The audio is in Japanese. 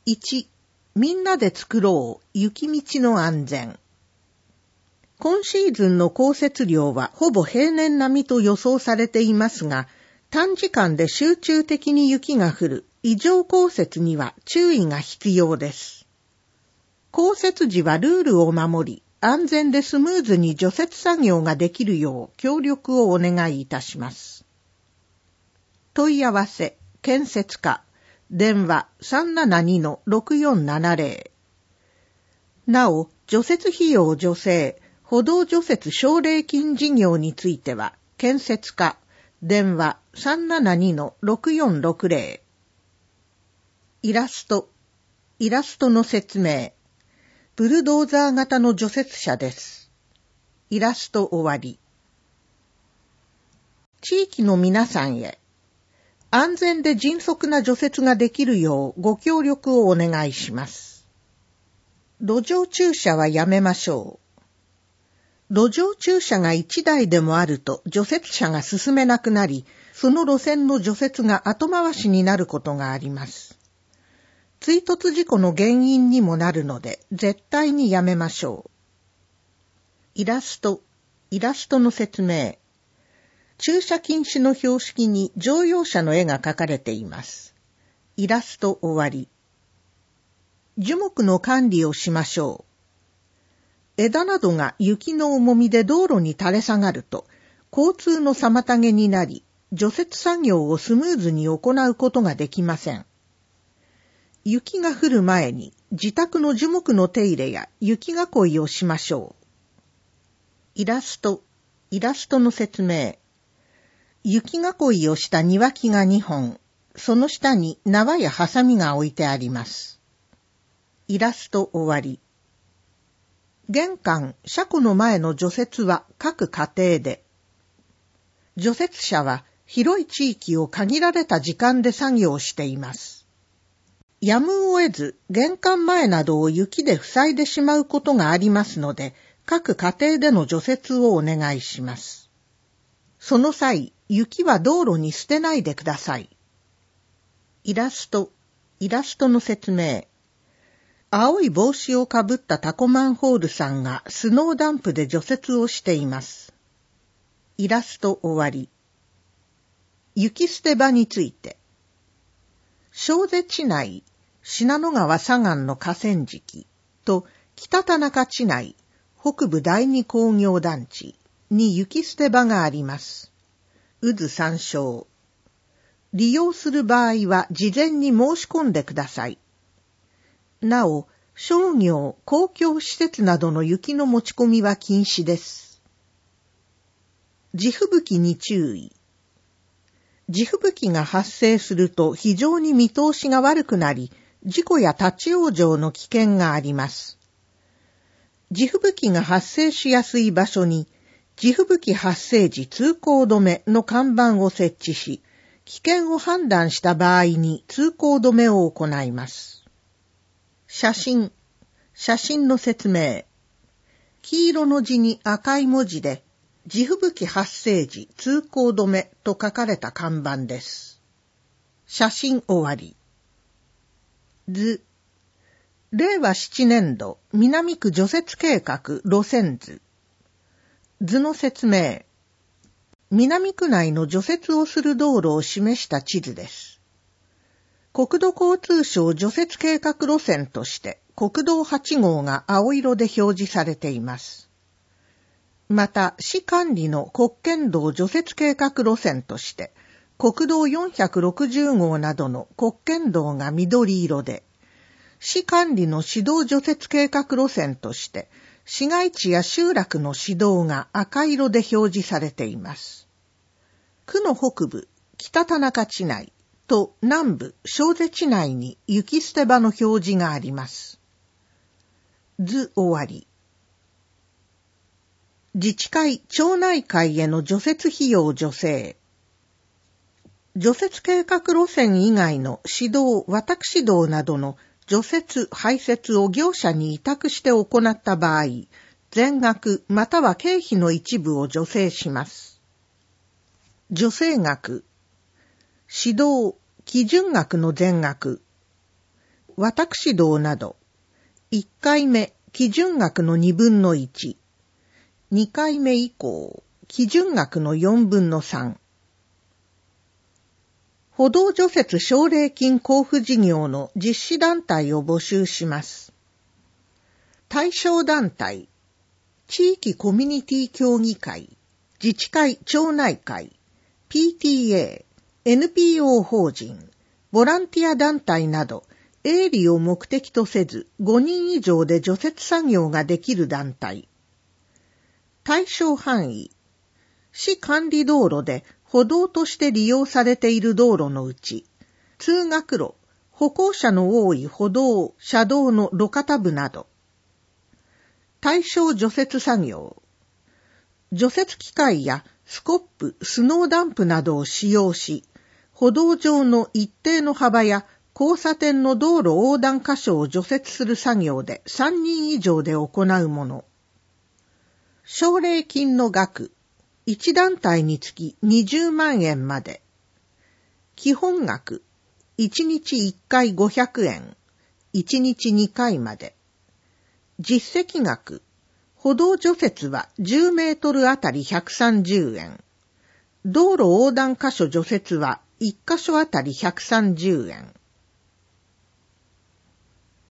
1、みんなで作ろう雪道の安全。今シーズンの降雪量はほぼ平年並みと予想されていますが、短時間で集中的に雪が降る異常降雪には注意が必要です。降雪時はルールを守り、安全でスムーズに除雪作業ができるよう協力をお願いいたします。問い合わせ、建設課、電話 372-6470。なお、除雪費用助成、歩道除雪奨励金事業については、建設課、電話 372-6460。イラストの説明。ブルドーザー型の除雪車です。イラスト終わり。地域の皆さんへ、安全で迅速な除雪ができるようご協力をお願いします。路上駐車はやめましょう。路上駐車が1台でもあると除雪車が進めなくなり、その路線の除雪が後回しになることがあります。追突事故の原因にもなるので、絶対にやめましょう。イラストの説明。駐車禁止の標識に乗用車の絵が描かれています。イラスト終わり。樹木の管理をしましょう。枝などが雪の重みで道路に垂れ下がると、交通の妨げになり、除雪作業をスムーズに行うことができません。雪が降る前に自宅の樹木の手入れや雪囲いをしましょう。イラストの説明。雪囲いをした庭木が2本、その下に縄やハサミが置いてあります。イラスト終わり。玄関、車庫の前の除雪は各家庭で。除雪車は広い地域を限られた時間で作業しています。やむを得ず玄関前などを雪で塞いでしまうことがありますので、各家庭での除雪をお願いします。その際、雪は道路に捨てないでください。イラストの説明。青い帽子をかぶったタコマンホールさんがスノーダンプで除雪をしています。イラスト終わり。雪捨て場について。小瀬地内、信濃川左岸の河川敷と北田中地内、北部第二工業団地に雪捨て場があります。渦参照。利用する場合は事前に申し込んでください。なお、商業、公共施設などの雪の持ち込みは禁止です。地吹雪に注意。地吹雪が発生すると非常に見通しが悪くなり、事故や立ち往生の危険があります。地吹雪が発生しやすい場所に、地吹雪発生時通行止めの看板を設置し、危険を判断した場合に通行止めを行います。写真の説明。黄色の字に赤い文字で、地吹雪発生時通行止めと書かれた看板です。写真終わり。図。令和7年度南区除雪計画路線図。図の説明。南区内の除雪をする道路を示した地図です。国土交通省除雪計画路線として国道8号が青色で表示されています。また、市管理の国県道除雪計画路線として国道460号などの国県道が緑色で、市管理の市道除雪計画路線として市街地や集落の市道が赤色で表示されています。区の北部、北田中地内と南部、小瀬地内に雪捨て場の表示があります。図終わり。自治会、町内会への除雪費用助成。除雪計画路線以外の市道、私道などの除雪、排雪を業者に委託して行った場合、全額または経費の一部を助成します。助成額。市道、基準額の全額。 私道など、1回目、基準額の2分の1、2回目以降、基準額の4分の3。歩道除雪奨励金交付事業の実施団体を募集します。対象団体、地域コミュニティ協議会、自治会町内会、PTA、NPO 法人、ボランティア団体など、営利を目的とせず5人以上で除雪作業ができる団体。対象範囲、市管理道路で歩道として利用されている道路のうち、通学路、歩行者の多い歩道、車道の路肩部など。対象除雪作業、除雪機械やスコップ、スノーダンプなどを使用し、歩道上の一定の幅や交差点の道路横断箇所を除雪する作業で3人以上で行うもの。奨励金の額、1団体につき20万円まで。基本額、1日1回500円、1日2回まで。実績額、歩道除雪は10メートルあたり130円。道路横断箇所除雪は1箇所あたり130円。